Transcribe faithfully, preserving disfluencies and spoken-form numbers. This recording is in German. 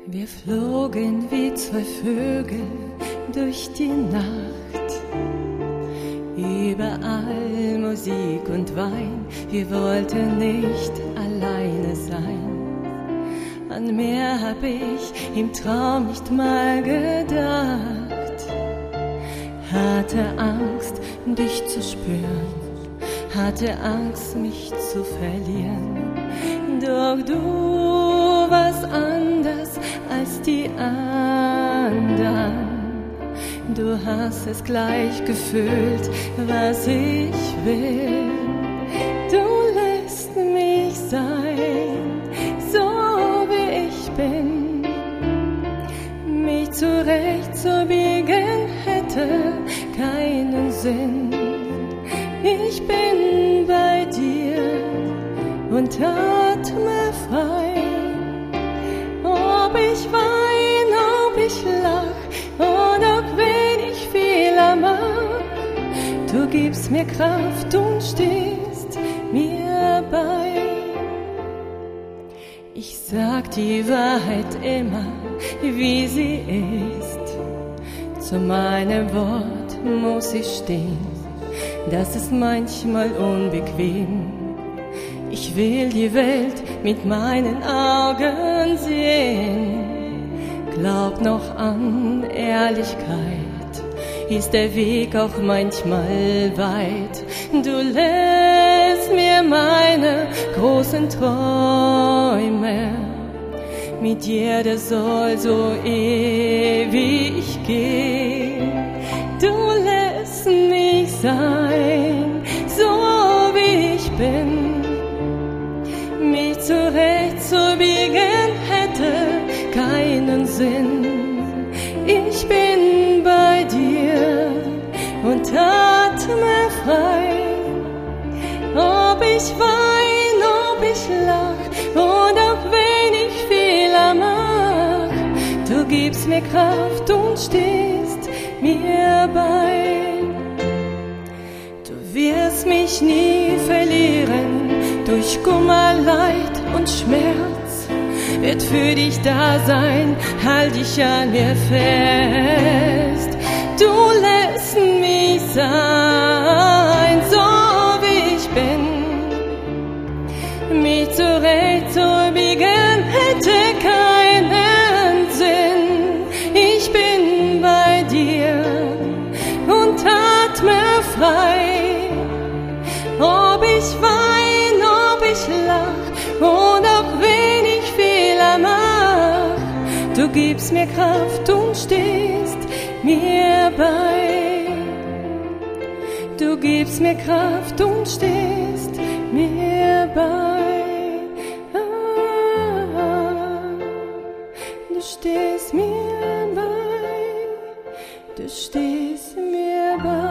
Wir flogen wie zwei Vögel durch die Nacht, überall Musik und Wein, wir wollten nicht alleine sein. An mehr hab ich im Traum nicht mal gedacht, hatte Angst, dich zu spüren, hatte Angst, mich zu verlieren. Doch du warst anders als die anderen. Du hast es gleich gefühlt, was ich will. Du lässt mich sein, so wie ich bin. Mich zurechtzubiegen hätte keinen Sinn. Ich bin bei dir und atme frei. Ob ich wein, ob ich lach, und auch wenn ich Fehler mach, du gibst mir Kraft und stehst mir bei. Ich sag die Wahrheit immer, wie sie ist. Zu meinem Wort muss ich stehen, das ist manchmal unbequem. Ich will die Welt mit meinen Augen sehen. Glaub noch an Ehrlichkeit, ist der Weg auch manchmal weit. Du lässt mir meine großen Träume, mit dir das soll so ewig gehen. Du lässt mich sein, so wie ich bin. Mich zurechtzubiegen hätte keinen Sinn. Ich bin bei dir und atme frei. Ob ich wein, ob ich lach, und auch wenn ich Fehler mach, du gibst mir Kraft und stehst mir bei. Du wirst mich nie verlieren, durch Kummer, Leid und Schmerz wird für dich da sein, halt dich an mir fest. Du lässt mich sein, so wie ich bin. Mich zurechtzubiegen hätte keinen Sinn. Ich bin bei dir und atme frei. Ob ich wein, ob ich lach, und auch wenn ich Fehler mach, du gibst mir Kraft und stehst mir bei. Du gibst mir Kraft und stehst mir bei. Ah, du stehst mir bei. Du stehst mir bei.